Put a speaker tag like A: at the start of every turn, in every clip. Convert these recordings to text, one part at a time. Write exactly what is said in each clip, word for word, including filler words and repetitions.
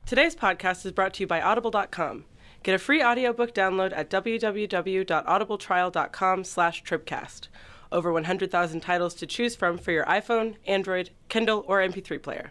A: Today's podcast is brought to you by Audible dot com. Get a free audiobook download at w w w dot audible trial dot com slash tribcast. Over one hundred thousand titles to choose from for your iPhone, Android, Kindle, or M P three player.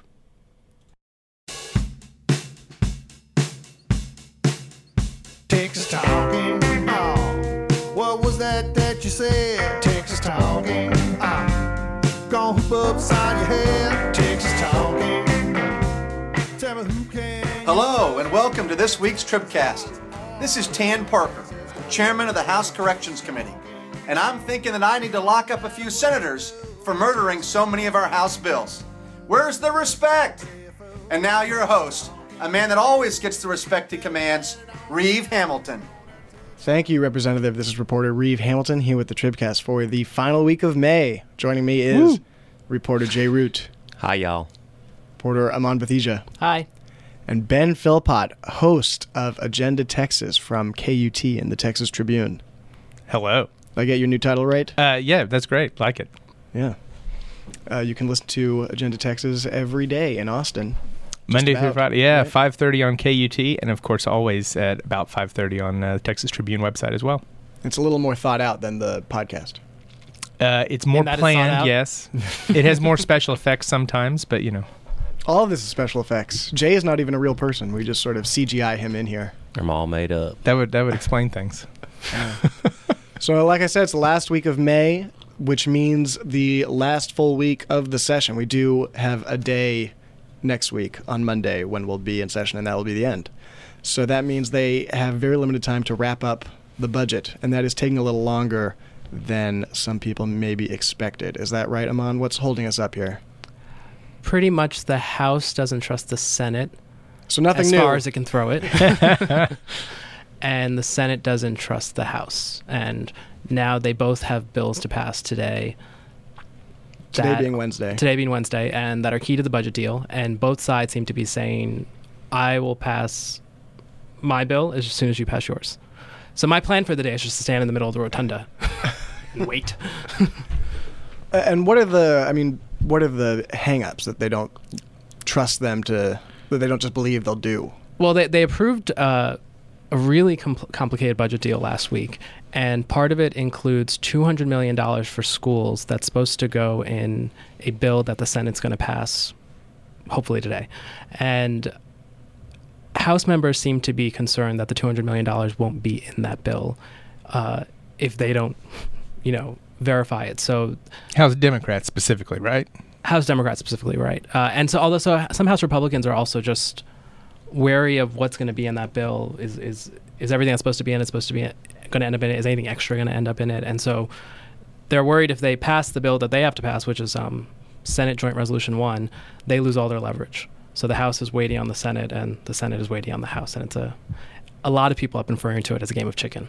B: Texas Talking, oh, what was that that you said? Texas Talking, oh, gonna hoop upside your head. Texas Talking, tell me who can.
C: Hello and welcome to this week's Tribcast. This is Tan Parker, chairman of the House Corrections Committee, and I'm thinking that I need to lock up a few senators for murdering so many of our House bills. Where's the respect? And now your host, a man that always gets the respect he commands, Reeve Hamilton.
D: Thank you, Representative. This is reporter Reeve Hamilton here with the Tribcast for the final week of May. Joining me is Woo. reporter Jay Root.
E: Hi, y'all.
D: Reporter Aman Bathija.
F: Hi.
D: And Ben Philpott, host of Agenda Texas from K U T and the Texas Tribune.
G: Hello.
D: Did I get your new title right?
G: Uh, yeah, that's great. Like it.
D: Yeah. Uh, you can listen to Agenda Texas every day in Austin.
G: Monday
D: about,
G: through Friday, yeah,
D: right?
G: five thirty on K U T, and of course always at about five thirty on uh, the Texas Tribune website as well.
D: It's a little more thought out than the podcast.
G: Uh, it's more planned, yes. It has more special effects sometimes, but you know.
D: All of this is special effects. Jay is not even a real person. We just sort of C G I him in here.
E: I'm all made up.
G: That would that would explain things.
D: So, like I said, it's the last week of May, which means the last full week of the session. We do have a day next week on Monday when we'll be in session, and that will be the end. So that means they have very limited time to wrap up the budget, and that is taking a little longer than some people maybe expected. Is that right, Aman? What's holding us up here?
F: Pretty much the House doesn't trust the Senate.
D: So nothing
F: as
D: new.
F: As far as it can throw it. And the Senate doesn't trust the House. And now they both have bills to pass today.
D: Today
F: that,
D: being Wednesday.
F: Today being Wednesday, and that are key to the budget deal. And both sides seem to be saying, I will pass my bill as soon as you pass yours. So my plan for the day is just to stand in the middle of the rotunda and wait.
D: And what are the, I mean, what are the hang-ups that they don't trust them to, that they don't just believe they'll do?
F: Well, they, they approved uh, a really compl- complicated budget deal last week. And part of it includes two hundred million dollars for schools that's supposed to go in a bill that the Senate's going to pass, hopefully today. And House members seem to be concerned that the two hundred million dollars won't be in that bill uh, if they don't, you know, verify it. So
G: House Democrats specifically, right?
F: House Democrats specifically, right. Uh, and so although so some House Republicans are also just wary of what's going to be in that bill. Is is is everything that's supposed to be in it supposed to be going to end up in it? Is anything extra going to end up in it? And so they're worried if they pass the bill that they have to pass, which is um, Senate Joint Resolution one, they lose all their leverage. So the House is waiting on the Senate, and the Senate is waiting on the House. And it's a a lot of people have been referring to it as a game of chicken.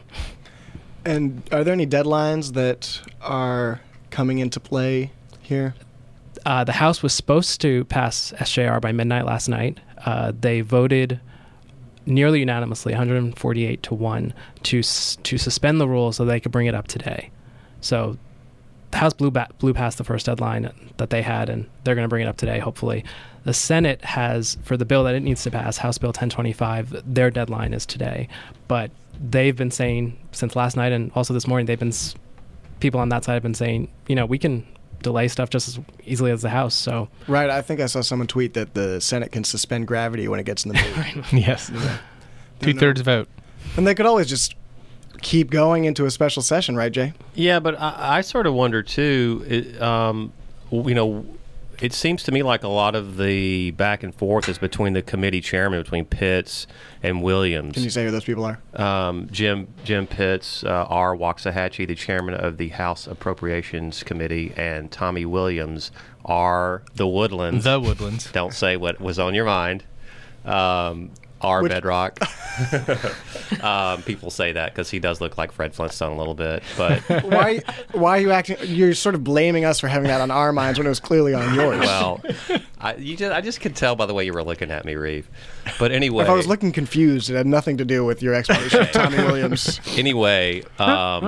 D: And are there any deadlines that are coming into play here?
F: Uh, the House was supposed to pass S J R by midnight last night. Uh, they voted nearly unanimously, one hundred forty-eight to one, to to suspend the rule so they could bring it up today. So the House blew, back, blew past the first deadline that they had, and they're going to bring it up today, hopefully. The Senate has, for the bill that it needs to pass, House Bill ten twenty-five, their deadline is today. But they've been saying since last night and also this morning, they've been, people on that side have been saying, you know, we can delay stuff just as easily as the House. So
D: right, I think I saw someone tweet that the Senate can suspend gravity when it gets in the mood.
G: Yes, yeah. Two-thirds vote.
D: And they could always just keep going into a special session, right, Jay?
E: Yeah, but I, I sort of wonder too. It, um, you know, it seems to me like a lot of the back and forth is between the committee chairman, between Pitts and Williams.
D: Can you say who those people are?
E: Um, Jim Jim Pitts, uh, R. Waxahachie, the chairman of the House Appropriations Committee, and Tommy Williams, R. The Woodlands.
G: The Woodlands.
E: Don't say what was on your mind. Um, R.
D: Which-
E: Bedrock. um, people say that because he does look like Fred Flintstone a little bit. But
D: why why are you acting? You're sort of blaming us for having that on our minds when it was clearly on yours.
E: Well, I, you just, I just could tell by the way you were looking at me, Reeve. But anyway.
D: If I was looking confused, it had nothing to do with your explanation of Tommy Williams.
E: Anyway, um,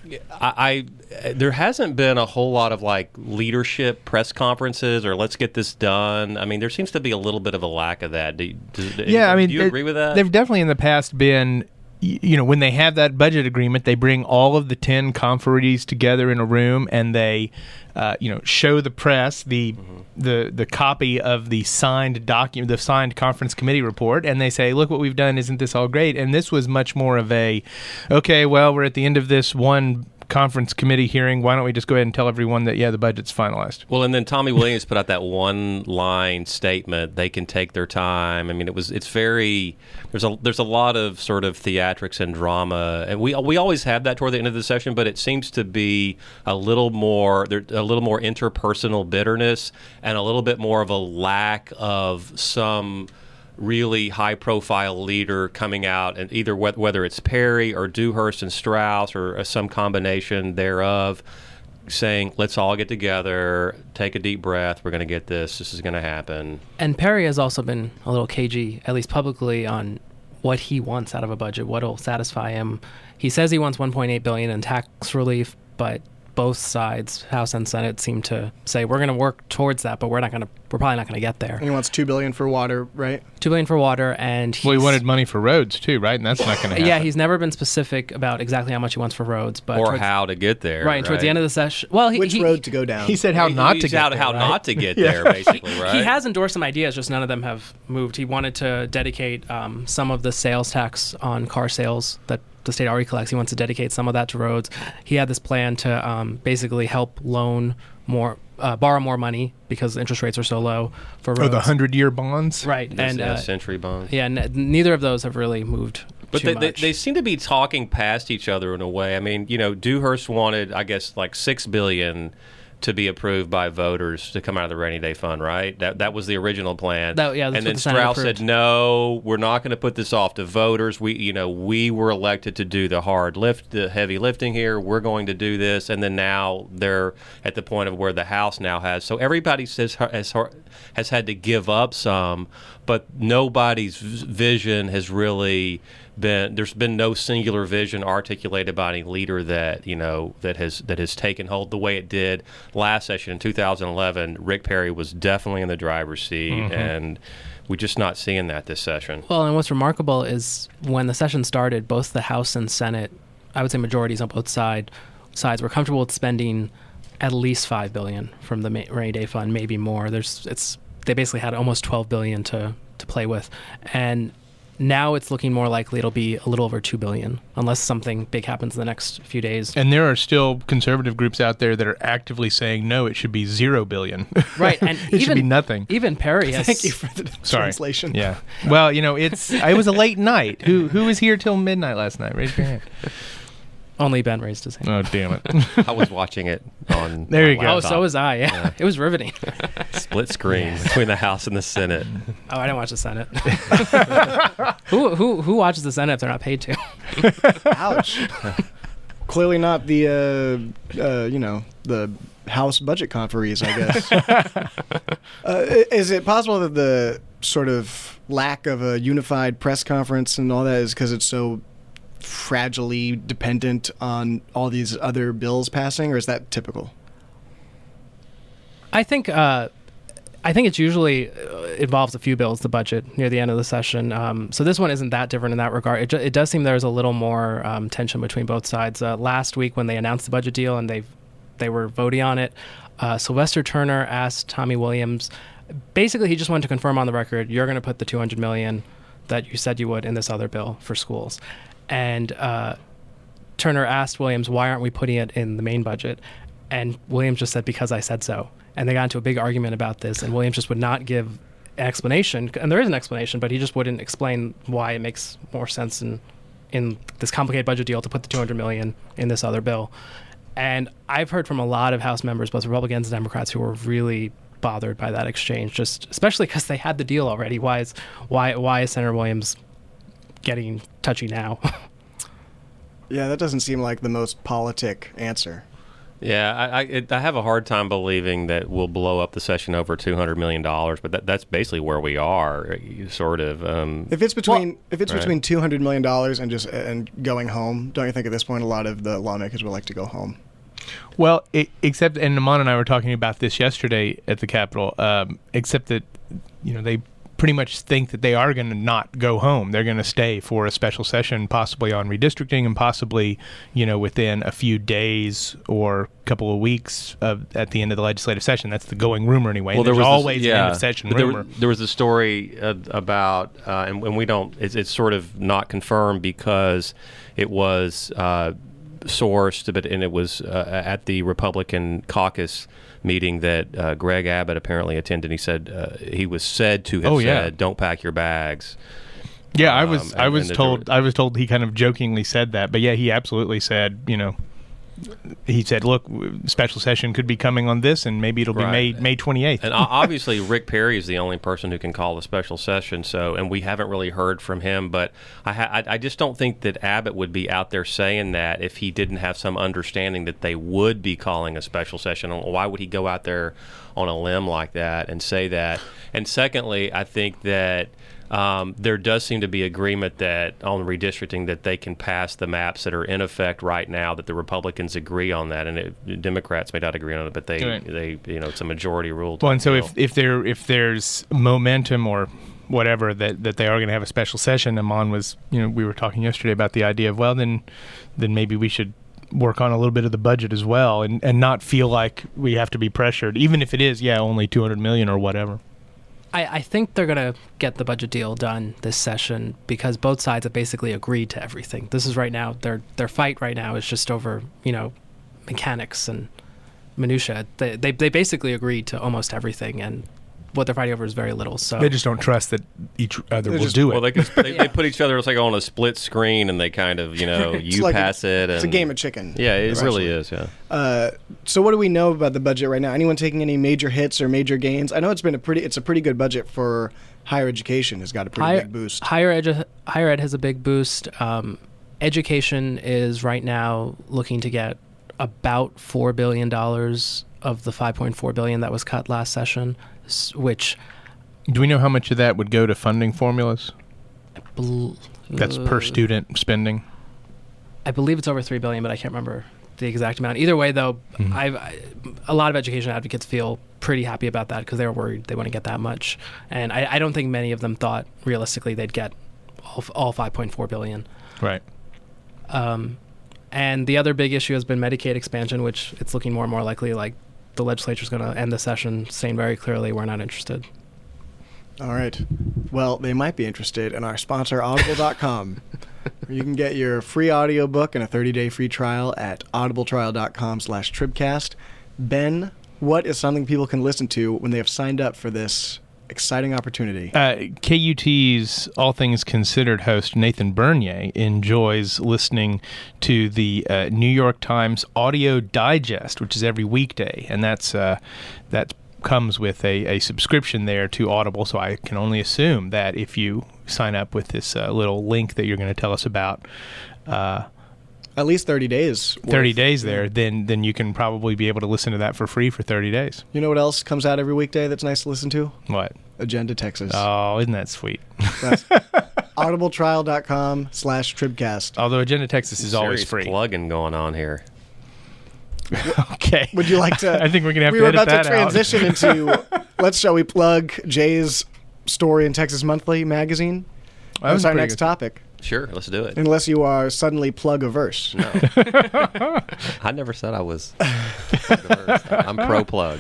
E: I, I there hasn't been a whole lot of like leadership press conferences or let's get this done. I mean, there seems to be a little bit of a lack of that. Do, do,
G: yeah, I mean,
E: do you agree with that?
G: They've definitely in the past been, you know, when they have that budget agreement, they bring all of the ten conferees together in a room and they, uh, you know, show the press the mm-hmm. the the copy of the signed document, the signed conference committee report, and they say, "Look what we've done! Isn't this all great?" And this was much more of a, okay, well, we're at the end of this one conference committee hearing. Why don't we just go ahead and tell everyone that, yeah, the budget's finalized?
E: Well, and then Tommy Williams put out that one-line statement. They can take their time. I mean, it was it's very there's a there's a lot of sort of theatrics and drama, and we we always have that toward the end of the session. But it seems to be a little more there a little more interpersonal bitterness and a little bit more of a lack of some really high-profile leader coming out, and either wh- whether it's Perry or Dewhurst and Strauss or uh, some combination thereof, saying, let's all get together, take a deep breath, we're going to get this, this is going to happen.
F: And Perry has also been a little cagey, at least publicly, on what he wants out of a budget, what will satisfy him. He says he wants one point eight billion dollars in tax relief, but both sides, House and Senate, seem to say we're going to work towards that, but we're not going to. We're probably not going to get there.
D: And he wants two billion dollars for water, right?
F: Two billion dollars for water, and he's,
G: well, he wanted money for roads too, right? And that's not going to happen.
F: Yeah, he's never been specific about exactly how much he wants for roads, but
E: or
F: towards,
E: how to get there.
F: Right, right, towards the end of the session. Well, he,
D: which
F: he,
D: road to go down?
G: He said how
E: he,
G: not to get
E: how,
G: there.
E: How
G: right?
E: not to get
G: yeah.
E: there, basically, right?
F: He has endorsed some ideas, just none of them have moved. He wanted to dedicate um, some of the sales tax on car sales that the state already collects. He wants to dedicate some of that to roads. He had this plan to um, basically help loan more, uh, borrow more money because interest rates are so low for roads.
G: Oh, the hundred-year bonds?
F: Right.
E: This,
F: and
E: yeah,
F: uh,
E: century bonds.
F: Yeah, n- neither of those have really moved
E: But
F: too
E: they,
F: much.
E: they, they seem to be talking past each other in a way. I mean, you know, Dewhurst wanted, I guess, like six billion dollars to be approved by voters to come out of the rainy day fund, right? That that was the original plan.
F: That, yeah, that's
E: and
F: what
E: then
F: the Senate
E: Strauss
F: approved.
E: said, "No, we're not going to put this off to voters. We, you know, we were elected to do the hard lift, the heavy lifting here. We're going to do this." And then now they're at the point of where the House now has. So everybody says has has had to give up some, but nobody's vision has really been. There's been no singular vision articulated by any leader that you know that has that has taken hold the way it did last session in two thousand eleven. Rick Perry was definitely in the driver's seat, mm-hmm. and we're just not seeing that this session.
F: Well, and what's remarkable is when the session started, both the House and Senate, I would say majorities on both side, sides, were comfortable with spending at least five billion dollars from the rainy day fund, maybe more. There's it's they basically had almost twelve billion dollars to to play with, and now it's looking more likely it'll be a little over two billion dollars, unless something big happens in the next few days.
G: And there are still conservative groups out there that are actively saying, no, it should be zero billion.
F: Right. And
G: it
F: even,
G: should be nothing.
F: Even Perry has...
D: Thank you for the
G: Sorry.
D: translation.
G: Yeah. Well, you know, it's it was a late night. Who Who was here till midnight last night? Raise your hand.
F: Only Ben raised his hand.
G: Oh, damn it.
E: I was watching it on
G: There you
E: my
G: go.
F: Oh,
E: laptop.
F: so was I. Yeah.
E: Yeah.
F: It was riveting.
E: Split screen between the House and the Senate.
F: Oh, I didn't watch the Senate. who who who watches the Senate if they're not paid to?
D: Ouch. Clearly not the, uh, uh, you know, the House budget conferees, I guess. uh, is it possible that the sort of lack of a unified press conference and all that is because it's so fragilely dependent on all these other bills passing, or is that typical?
F: I think uh, I think it's usually uh, involves a few bills, the budget, near the end of the session. Um, so this one isn't that different in that regard. It, ju- it does seem there's a little more um, tension between both sides. Uh, last week when they announced the budget deal and they they were voting on it, uh, Sylvester Turner asked Tommy Williams, basically he just wanted to confirm on the record, you're going to put the two hundred million dollars that you said you would in this other bill for schools. And uh, Turner asked Williams, why aren't we putting it in the main budget? And Williams just said, because I said so. And they got into a big argument about this, and Williams just would not give an explanation. And there is an explanation, but he just wouldn't explain why it makes more sense in, in this complicated budget deal to put the two hundred million dollars in this other bill. And I've heard from a lot of House members, both Republicans and Democrats, who were really bothered by that exchange, just especially because they had the deal already. Why is, why, why is Senator Williams getting touchy now?
D: Yeah, that doesn't seem like the most politic answer.
E: Yeah, I I, it, I have a hard time believing that we'll blow up the session over two hundred million dollars, but that, that's basically where we are, sort of. Um,
D: If it's between
G: Well,
D: if it's
E: right.
D: between two hundred million dollars and just and going home, don't you think at this point a lot of the lawmakers would like to go home?
G: Well, it, except, and Naman and I were talking about this yesterday at the Capitol, um, except that, you know, they pretty much think that they are going to not go home. They're going to stay for a special session, possibly on redistricting and possibly, you know, within a few days or a couple of weeks of, at the end of the legislative session. That's the going rumor anyway.
E: Well,
G: There's
E: there was
G: always
E: this,
G: an
E: yeah,
G: end of session
E: but there,
G: rumor.
E: there was a story uh, about, uh, and, and we don't, it's, it's sort of not confirmed because it was uh, sourced, but and it was uh, at the Republican caucus meeting that uh, Greg Abbott apparently attended. He said uh, he was said to have
G: Oh, yeah.
E: said, "Don't pack your bags."
G: Yeah, I
E: Um,
G: was. I
E: and-
G: was
E: and the-
G: told. I was told he kind of jokingly said that, but yeah, he absolutely said. You know, he said, "Look, w- special session could be coming on this, and maybe it'll be
E: Right.
G: May May twenty eighth."
E: And o- obviously, Rick Perry is the only person who can call a special session. So, and we haven't really heard from him. But I, ha- I, I just don't think that Abbott would be out there saying that if he didn't have some understanding that they would be calling a special session. Why would he go out there on a limb like that and say that? And secondly, I think that. Um, there does seem to be agreement that on redistricting that they can pass the maps that are in effect right now. That the Republicans agree on that, and it, Democrats may not agree on it, but they,
G: Right.
E: they, you know, it's a majority rule.
G: Well, and so
E: deal.
G: if if there if there's momentum or whatever that, that they are going to have a special session, Amon was, you know, we were talking yesterday about the idea of, well, then then maybe we should work on a little bit of the budget as well, and, and not feel like we have to be pressured, even if it is, yeah, only two hundred million or whatever.
F: I, I think they're going to get the budget deal done this session because both sides have basically agreed to everything. This is right now, their their fight right now is just over, you know, mechanics and minutia. They, they, they basically agreed to almost everything, and what they're fighting over is very little. So
G: They just don't trust that each other
D: They're
G: will
D: just-
G: do it.
E: Well, they, can, they, they put each other it's like on a split screen, and they kind of, you know,
D: It's
E: you
D: like a-
E: pass it. And,
D: It's a game of chicken.
E: Yeah, it really
D: essentially.
E: is. Yeah.
D: Uh, so what do we know about the budget right now? Anyone taking any major hits or major gains? I know it's been a pretty it's a pretty good budget for higher education. Has got a pretty
F: higher,
D: big boost.
F: Higher, edu- higher ed has a big boost. Um, education is right now looking to get about four billion dollars of the five point four billion dollars that was cut last session, s- which
G: Do we know how much of that would go to funding formulas?
F: bl-
G: That's per
F: uh,
G: student spending.
F: I believe it's over three billion dollars, but I can't remember the exact amount. Either way, though,
G: Mhm.
F: I've, I, a lot of education advocates feel pretty happy about that because they were worried they wouldn't get that much. And I, I don't think many of them thought realistically they'd get all, f- all five point four billion dollars.
G: Right.
F: Um, and the other big issue has been Medicaid expansion, which it's looking more and more likely like the legislature's going to end the session saying very clearly we're not interested.
D: All right. Well, they might be interested in our sponsor, audible dot com. You can get your free audiobook and a thirty-day free trial at audibletrial dot com slash tribcast. Ben, what is something people can listen to when they have signed up for this exciting opportunity?
G: Uh, K U T's All Things Considered host Nathan Bernier enjoys listening to the uh, New York Times Audio Digest, which is every weekday, and that's uh, that comes with a, a subscription there to Audible. So I can only assume that if you sign up with this uh, little link that you're going to tell us about, uh,
D: At least thirty days.
G: thirty
D: worth.
G: days there, then then you can probably be able to listen to that for free for thirty days.
D: You know what else comes out every weekday that's nice to listen to?
G: What?
D: Agenda Texas.
G: Oh, isn't that sweet?
D: That's audibletrial dot com slash tribcast.
G: Although Agenda Texas is always
E: Serious
G: free.
E: plugging going on here.
G: Okay.
D: Would you like to?
G: I think we're gonna have
D: we
G: to
D: were
G: edit
D: about
G: that
D: to
G: out.
D: transition into. Let's shall we plug Jay's story in Texas Monthly magazine?
G: That was
D: That's our
G: pretty
D: next
G: good.
D: topic.
E: Sure, let's do it.
D: Unless you are suddenly plug averse.
E: No, I never said I was. I'm pro plug.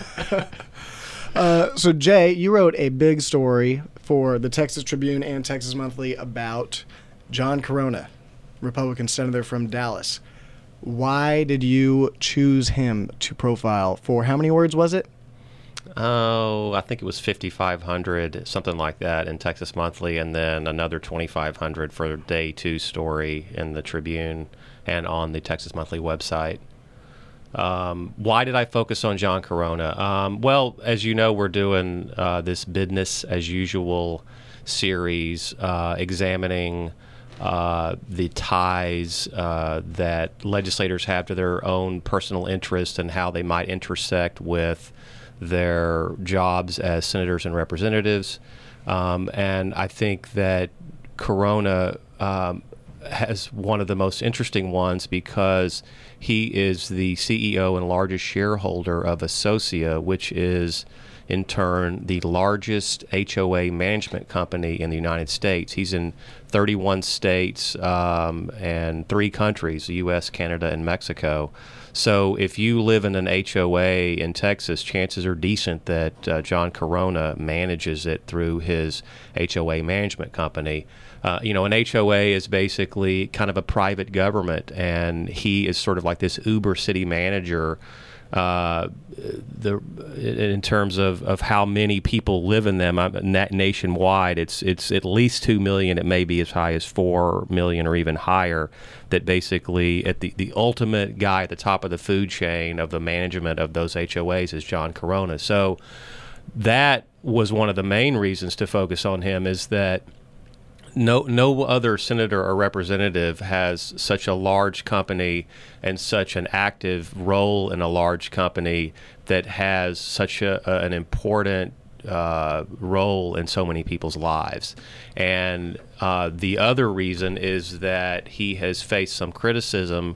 D: Uh, so Jay, you wrote a big story for the Texas Tribune and Texas Monthly about John Corona, Republican senator from Dallas. Why did you choose him to profile for how many words was it?
E: Oh, I think it was fifty-five hundred, something like that, in Texas Monthly, and then another twenty-five hundred for day two story in the Tribune and on the Texas Monthly website. Um, why did I focus on John Corona? Um, well, as you know, we're doing uh, this business as usual series uh, examining uh, the ties uh, that legislators have to their own personal interests and how they might intersect with their jobs as senators and representatives. Um, and I think that Corona um, has one of the most interesting ones because he is the C E O and largest shareholder of Associa, which is in turn the largest H O A management company in the United States. He's in thirty-one states um, and three countries, the U S, Canada, and Mexico. So if you live in an H O A in Texas, chances are decent that uh, John Corona manages it through his H O A management company. Uh, you know, an H O A is basically kind of a private government, and he is sort of like this Uber city manager uh, the in terms of, of how many people live in them. Nationwide, it's it's at least two million. It may be as high as four million or even higher. That basically, at the, the ultimate guy at the top of the food chain of the management of those H O As is John Corona. So that was one of the main reasons to focus on him, is that No, no other senator or representative has such a large company and such an active role in a large company that has such a, a, an important uh, role in so many people's lives. And uh, the other reason is that he has faced some criticism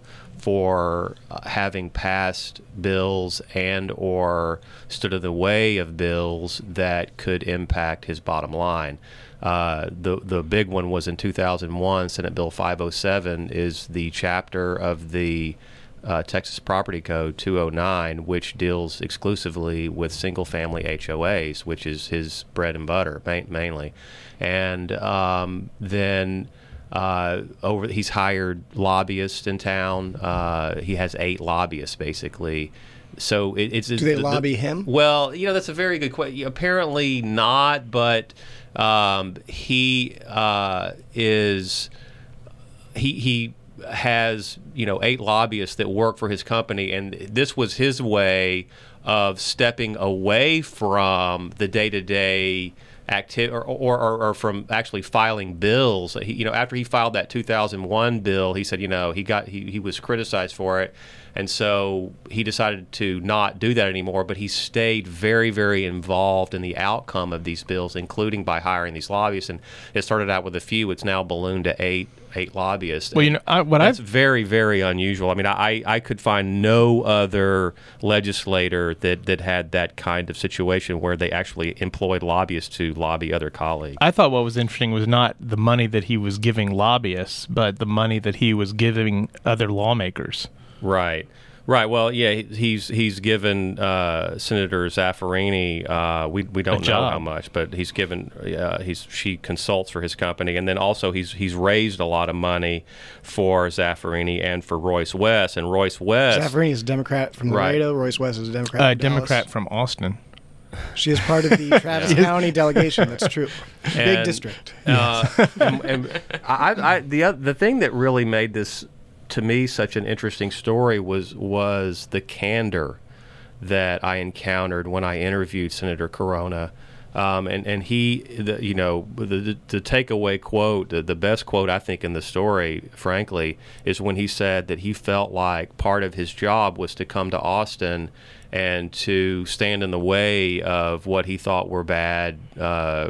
E: for having passed bills and or stood in the way of bills that could impact his bottom line. Uh, the the big one was in two thousand one. Senate Bill five oh seven is the chapter of the uh, Texas Property Code two oh nine, which deals exclusively with single-family H O As, which is his bread and butter ma- mainly. And um, then uh, over he's hired lobbyists in town. Uh, he has eight lobbyists basically. So it, it's
D: do they
E: the,
D: lobby
E: the,
D: him?
E: Well, you know, that's a very good question. Apparently not, but. Um, he uh, is he he has you know eight lobbyists that work for his company, and this was his way of stepping away from the day-to-day activity, or, or, or, or from actually filing bills. He, you know, after he filed that two thousand one bill, he said, you know, he got he, he was criticized for it. And so he decided to not do that anymore, but he stayed very, very involved in the outcome of these bills, including by hiring these lobbyists. And it started out with a few. It's now ballooned to eight eight lobbyists.
G: Well, you know, I, what
E: that's
G: I've...
E: very, very unusual. I mean, I, I could find no other legislator that, that had that kind of situation where they actually employed lobbyists to lobby other colleagues.
G: I thought what was interesting was not the money that he was giving lobbyists, but the money that he was giving other lawmakers.
E: Right, right. Well, yeah, he's he's given uh, Senator Zaffirini. Uh, we we don't know how much, but he's given. Uh, he's she consults for his company, and then also he's he's raised a lot of money for Zaffirini and for Royce West. And Royce West,
D: Zaffirini is a Democrat from Laredo. Right. Royce West is a Democrat.
G: A uh,
D: from
G: Democrat from Austin.
D: She is part of the Travis County delegation. That's true.
E: And,
D: Big district.
E: Uh, and, and I, I, the the thing that really made this, to me, such an interesting story was was the candor that I encountered when I interviewed Senator Corona, um, and and he, the, you know, the, the, the takeaway quote, the, the best quote I think in the story, frankly, is when he said that he felt like part of his job was to come to Austin and to stand in the way of what he thought were bad uh,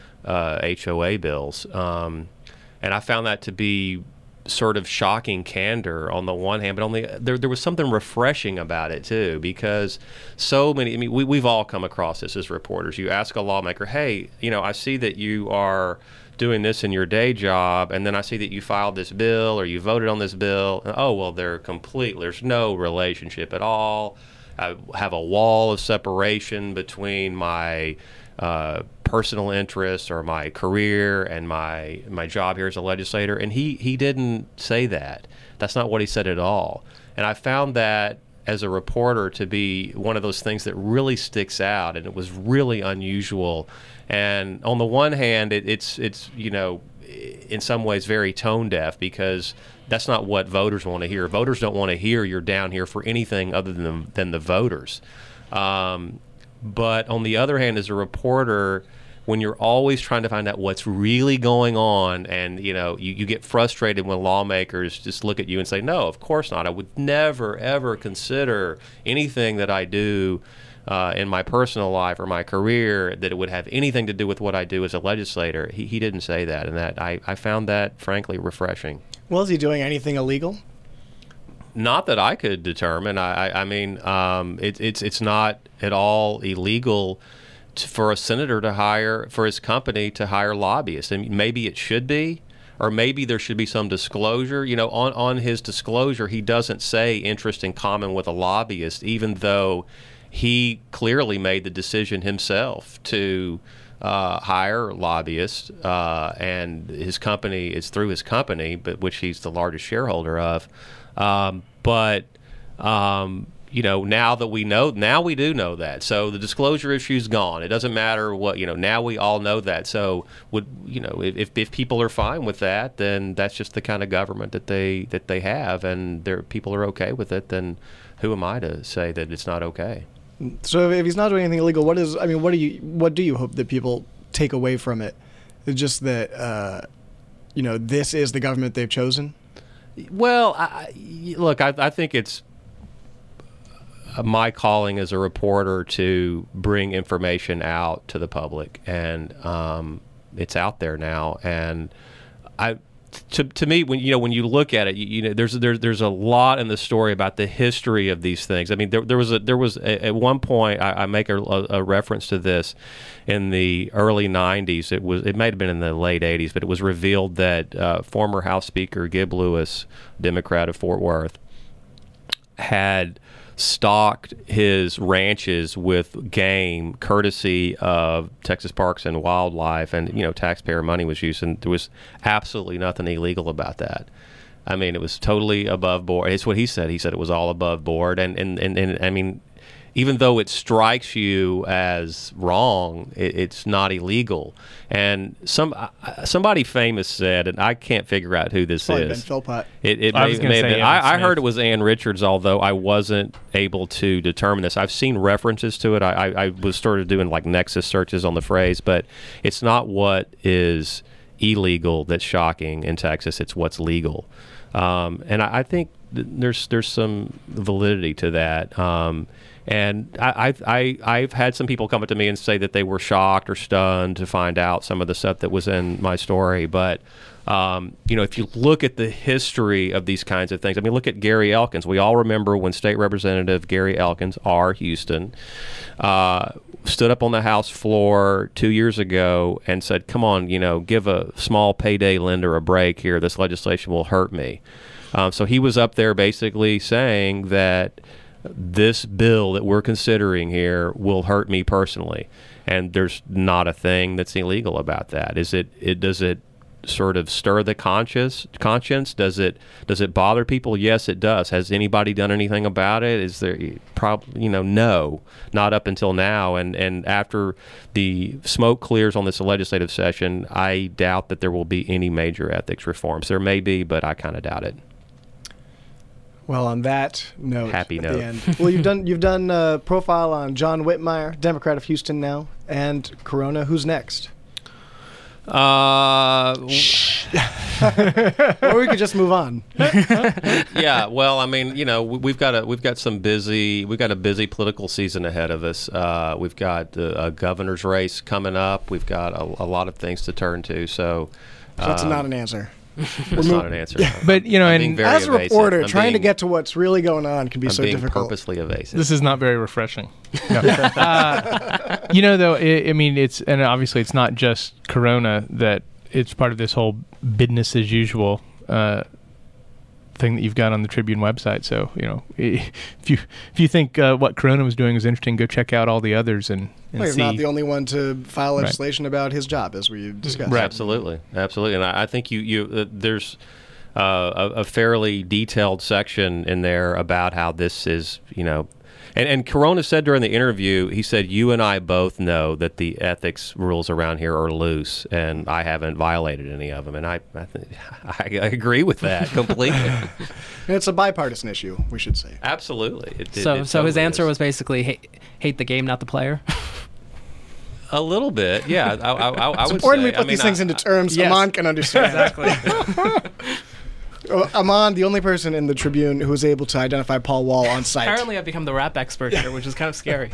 E: uh, H O A bills, um, and I found that to be sort of shocking candor on the one hand, but on the there there was something refreshing about it too, because so many, I mean, we, we've all come across this as reporters. You ask a lawmaker, hey, you know, I see that you are doing this in your day job, and then I see that you filed this bill or you voted on this bill. And, oh, well, they're complete. There's no relationship at all. I have a wall of separation between my uh, personal interests or my career and my my job here as a legislator. And he, he didn't say that. That's not what he said at all. And I found that as a reporter to be one of those things that really sticks out, and it was really unusual. And on the one hand, it, it's it's you know, in some ways very tone deaf, because that's not what voters want to hear. Voters don't want to hear you're down here for anything other than the, than the voters. Um, but on the other hand, as a reporter, when you're always trying to find out what's really going on, and you know you, you get frustrated when lawmakers just look at you and say, no, of course not. I would never, ever consider anything that I do uh, in my personal life or my career that it would have anything to do with what I do as a legislator. He, he didn't say that, and that I, I found that, frankly, refreshing.
D: Well, is he doing anything illegal?
E: Not that I could determine. I, I, I mean, um, it, it's it's not at all illegal to, for a senator to hire, for his company to hire lobbyists. And maybe it should be, or maybe there should be some disclosure. You know, on, on his disclosure, he doesn't say interest in common with a lobbyist, even though he clearly made the decision himself to uh, hire lobbyists, uh, and his company, it's through his company, but which he's the largest shareholder of. Um, but, um, you know, now that we know, now we do know that. So the disclosure issue's gone. It doesn't matter what, you know, now we all know that. So would, you know, if, if people are fine with that, then that's just the kind of government that they, that they have, and their people are okay with it, then who am I to say that it's not okay?
D: So if he's not doing anything illegal, what is, I mean, what do you, what do you hope that people take away from it? It's just that, uh, you know, this is the government they've chosen?
E: Well, I, look, I, I think it's my calling as a reporter to bring information out to the public, and um, it's out there now. And I, to to me, when you know when you look at it, you, you know, there's there's there's a lot in the story about the history of these things. I mean, there there was a there was a, at one point I, I make a, a reference to this in the early nineties. It was it might have been in the late eighties, but it was revealed that uh, former House Speaker Gib Lewis, Democrat of Fort Worth, had stocked his ranches with game courtesy of Texas Parks and Wildlife, and you know taxpayer money was used, and there was absolutely nothing illegal about that. I mean, it was totally above board. It's what he said. He said it was all above board, and and and, and I mean, even though it strikes you as wrong, it, it's not illegal. And some uh, somebody famous said, and I can't figure out who this
D: Probably
E: is.
D: Ben Philpott.
E: It, it
G: I
E: may,
G: was gonna
E: may have
G: say
E: been.
G: Evan
E: I, I
G: Smith.
E: heard it was Ann Richards, although I wasn't able to determine this. I've seen references to it. I, I, I was sort of doing like Nexus searches on the phrase, but it's not what is illegal that's shocking in Texas. It's what's legal. Um, and I, I think th- there's there's some validity to that. Um, and I, I, I, I've had some people come up to me and say that they were shocked or stunned to find out some of the stuff that was in my story. But, um, you know, if you look at the history of these kinds of things, I mean, look at Gary Elkins. We all remember when State Representative Gary Elkins, R. Houston, uh, stood up on the House floor two years ago and said, come on, you know, give a small payday lender a break here. This legislation will hurt me. Um, so he was up there basically saying that this bill that we're considering here will hurt me personally, and there's not a thing that's illegal about that. Is it? It does it sort of stir the conscience? Conscience? Does it? Does it bother people? Yes, it does. Has anybody done anything about it? Is there? Probably, you know, no, not up until now. And and after the smoke clears on this legislative session, I doubt that there will be any major ethics reforms. There may be, but I kind of doubt it.
D: Well, on that note,
E: Happy
D: at
E: note.
D: the end, well, you've done you've done a profile on John Whitmire, Democrat of Houston now, and Corona. Who's next?
E: Uh,
D: Or we could just move on.
E: yeah. Well, I mean, you know, we- we've got a we've got some busy we've got a busy political season ahead of us. Uh, we've got a, a governor's race coming up. We've got a, a lot of things to turn to. So,
D: So that's
E: um,
D: not an answer.
E: That's not an answer.
G: But you know,
E: I'm being
G: and
E: very
D: As a
E: evasive.
D: reporter,
E: I'm
D: trying to
E: being-
D: get to what's really going on can be
E: I'm
D: so
E: being
D: difficult.
E: purposely evasive.
G: this is not very refreshing. No. uh, you know, though, I, I mean, it's and obviously it's not just Corona that it's part of this whole business as usual uh, thing that you've got on the Tribune website. So you know, if you if you think uh, what Corona was doing is interesting, go check out all the others and, and
D: Well, you're
G: see.
D: not the only one to file legislation about his job, as we discussed.
G: Right.
E: Absolutely, absolutely, and I, I think you you uh, there's uh, a, a fairly detailed section in there about how this is, you know, and and Corona said during the interview, he said, "You and I both know that the ethics rules around here are loose, and I haven't violated any of them," and I I, think, I, I agree with that completely.
D: And it's a bipartisan issue, we should say.
E: Absolutely. It, it-
F: So,
E: it
F: so his
E: totally
F: answer
E: is.
F: was basically hate, hate the game, not the player.
E: A little bit, yeah. I, I, I, I
D: It's
E: would
D: important
E: say.
D: we put
E: I mean,
D: these things
E: I,
D: into terms
F: Yes.
D: Amon can understand.
F: Exactly.
D: Uh, Amon, the only person in the Tribune who was able to identify Paul Wall on site.
F: Apparently, I've become the rap expert here, which is kind of scary.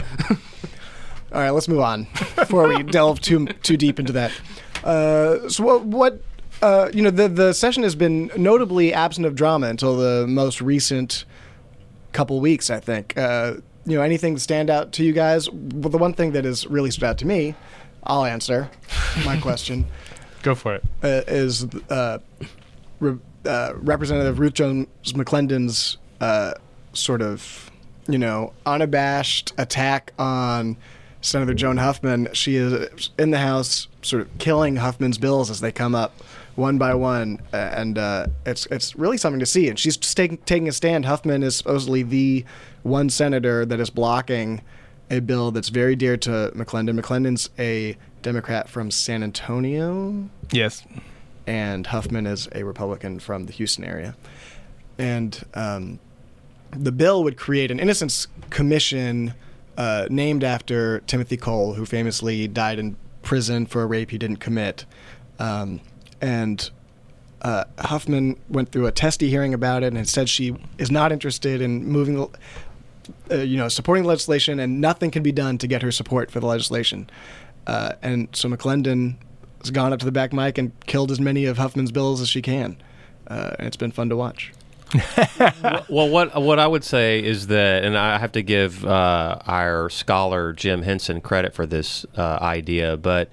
D: All right, let's move on before we delve too too deep into that. Uh, so what? what uh, you know, the the session has been notably absent of drama until the most recent couple weeks, I think. Uh, you know, anything stand out to you guys? Well, the one thing that has really stood out to me, I'll answer my question.
G: Go for it.
D: Uh, is uh, Re- uh, Representative Ruth Jones McClendon's uh, sort of, you know, unabashed attack on Senator Joan Huffman. She is in the House, sort of killing Huffman's bills as they come up one by one, uh, and uh, it's it's really something to see. And she's just taking taking a stand. Huffman is supposedly the one senator that is blocking a bill that's very dear to McClendon. McClendon's a Democrat from San Antonio,
G: Yes.
D: and Huffman is a Republican from the Houston area. And um, the bill would create an innocence commission uh, named after Timothy Cole, who famously died in prison for a rape he didn't commit. Um, and uh, Huffman went through a testy hearing about it and said she is not interested in moving, the- uh, you know, supporting the legislation, and nothing can be done to get her support for the legislation. Uh, and so McClendon has gone up to the back mic and killed as many of Huffman's bills as she can. Uh, and it's been fun to watch.
E: Well, what what I would say is that, and I have to give uh, our scholar Jim Henson credit for this uh, idea, but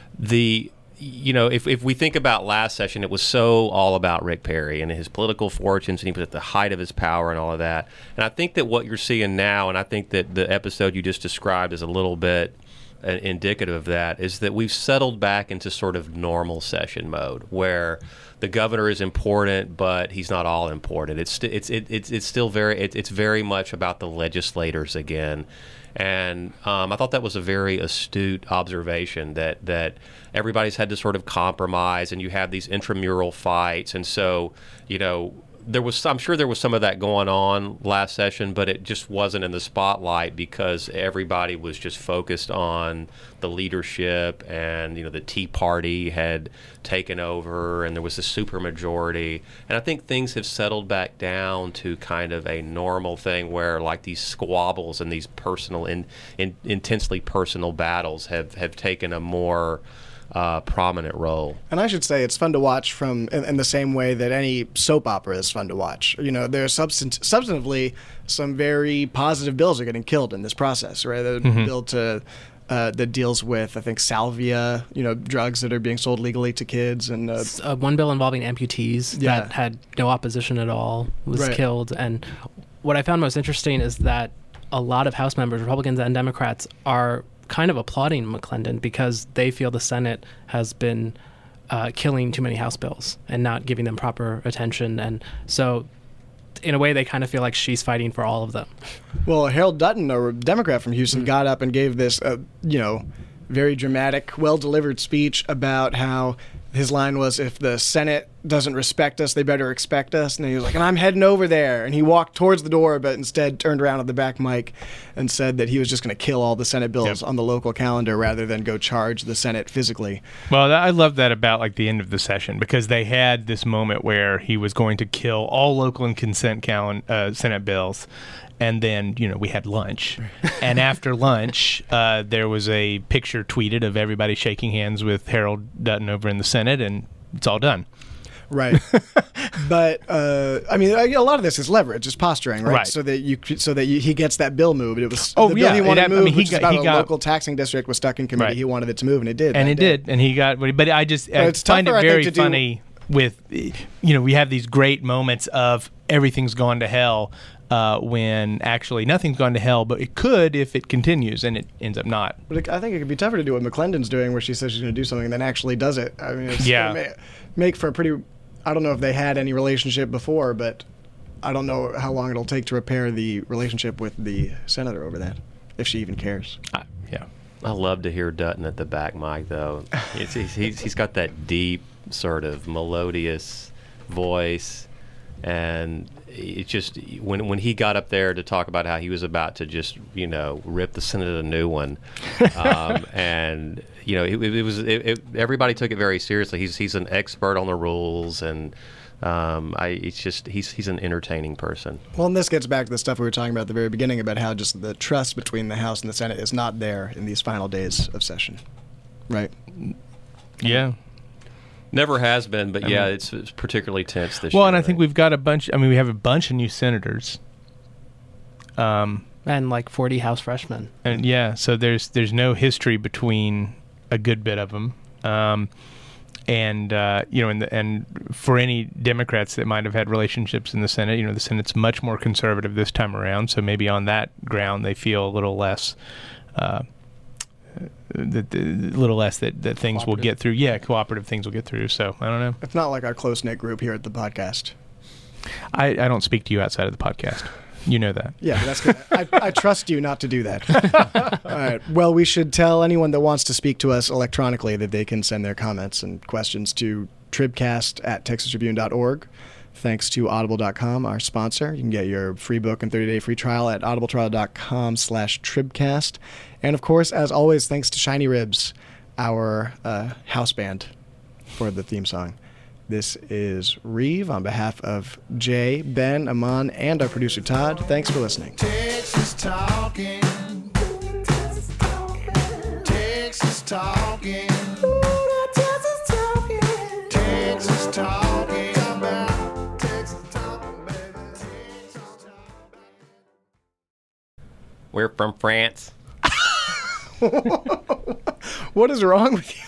E: the you know if if we think about last session, it was so all about Rick Perry and his political fortunes, and he was at the height of his power and all of that. And I think that what you're seeing now, and I think that the episode you just described is a little bit uh, indicative of that, is that we've settled back into sort of normal session mode where the governor is important, but he's not all important. It's st- it's it, it's it's still very it, it's very much about the legislators again, and um, I thought that was a very astute observation that that everybody's had to sort of compromise, and you have these intramural fights, and so you know. There was, I'm sure there was some of that going on last session, but it just wasn't in the spotlight because everybody was just focused on the leadership, and you know the Tea Party had taken over, and there was a supermajority. And I think things have settled back down to kind of a normal thing where, like, these squabbles and these personal, in, in, intensely personal battles have have taken a more Uh, prominent role.
D: And I should say it's fun to watch from in, in the same way that any soap opera is fun to watch. You know, there's substant- substantively some very positive bills are getting killed in this process, right? The
G: Mm-hmm.
D: bill to uh, that deals with, I think, salvia, you know, drugs that are being sold legally to kids, and uh,
F: uh, one bill involving amputees
D: Yeah.
F: that had no opposition at all was
D: Right.
F: killed. And what I found most interesting is that a lot of House members, Republicans and Democrats, are kind of applauding McClendon because they feel the Senate has been uh, killing too many House bills and not giving them proper attention. And so in a way, they kind of feel like she's fighting for all of them.
D: Well, Harold Dutton, a Democrat from Houston,
F: Mm-hmm.
D: got up and gave this, uh, you know, very dramatic, well-delivered speech about how his line was, if the Senate doesn't respect us, they better expect us. And he was like, and I'm heading over there. And he walked towards the door, but instead turned around at the back mic and said that he was just going to kill all the Senate bills
G: Yep.
D: on the local calendar rather than go charge the Senate physically.
G: Well, I love that about like the end of the session, because they had this moment where he was going to kill all local and consent calen- uh, Senate bills. And then, you know, we had lunch. And after lunch, uh, there was a picture tweeted of everybody shaking hands with Harold Dutton over in the Senate, and it's all done.
D: Right. But uh, I mean, a lot of this is leverage, it's posturing, right?
G: Right.
D: So that you, so that you, he gets that bill moved. It was
G: Oh,
D: the bill
G: yeah,
D: he
G: it
D: wanted
G: hap- I
D: moved,
G: mean, he
D: which is
G: got-
D: about
G: he
D: a
G: got-
D: local taxing district was stuck in committee.
G: Right.
D: He wanted it to move, and it did.
G: And
D: that
G: it
D: day.
G: did, and he got. But I just I
D: it's
G: find it
D: tougher, I think,
G: very
D: to do-
G: funny with, you know, we have these great moments of everything's gone to hell uh, when actually nothing's gone to hell, but it could if it continues, and it ends up not.
D: But it, I think it could be tougher to do what McClendon's doing, where she says she's going to do something and then actually does it. I mean, it's
G: Yeah.
D: gonna ma- make for a pretty. I don't know if they had any relationship before, but I don't know how long it'll take to repair the relationship with the senator over that, if she even cares.
G: I, yeah.
E: I love to hear Dutton at the back mic, though. It's, he's, he's, he's got that deep, sort of melodious voice, and it just when when he got up there to talk about how he was about to just you know rip the Senate a new one, um, and you know it, it was it, it, everybody took it very seriously. He's he's an expert on the rules, and um, I it's just he's he's an entertaining person.
D: Well, and this gets back to the stuff we were talking about at the very beginning about how just the trust between the House and the Senate is not there in these final days of session, right?
G: Yeah.
E: Never has been, but
G: I
E: yeah,
G: mean-
E: it's, it's particularly tense this
G: Well,
E: year.
G: and I think we've got a bunch. I mean, we have a bunch of new senators. Um,
F: And like forty House freshmen.
G: and yeah, so there's there's no history between a good bit of them. Um, and uh, you know, and the, and for any Democrats that might have had relationships in the Senate, you know, the Senate's much more conservative this time around. So maybe on that ground, they feel a little less. Uh, that a little less that, that things will
D: Cooperative.
G: get through. Yeah, cooperative things will get through. So I don't know.
D: It's not like our close-knit group here at the podcast.
G: I, I don't speak to you outside of the podcast. You know that.
D: Yeah, that's good. I, I trust you not to do that. All right. Well, we should tell anyone that wants to speak to us electronically that they can send their comments and questions to tribcast at texas tribune dot org. Thanks to audible dot com, our sponsor. You can get your free book and thirty-day free trial at audibletrial dot com slash tribcast. And, of course, as always, thanks to Shiny Ribs, our uh, house band, for the theme song. This is Reeve on behalf of Jay, Ben, Aman, and our producer Todd. Thanks for listening.
B: Texas talking. Texas talking. Texas talking. Texas talking about Texas talking, baby. Texas talking.
E: We're from France.
D: What is wrong with you?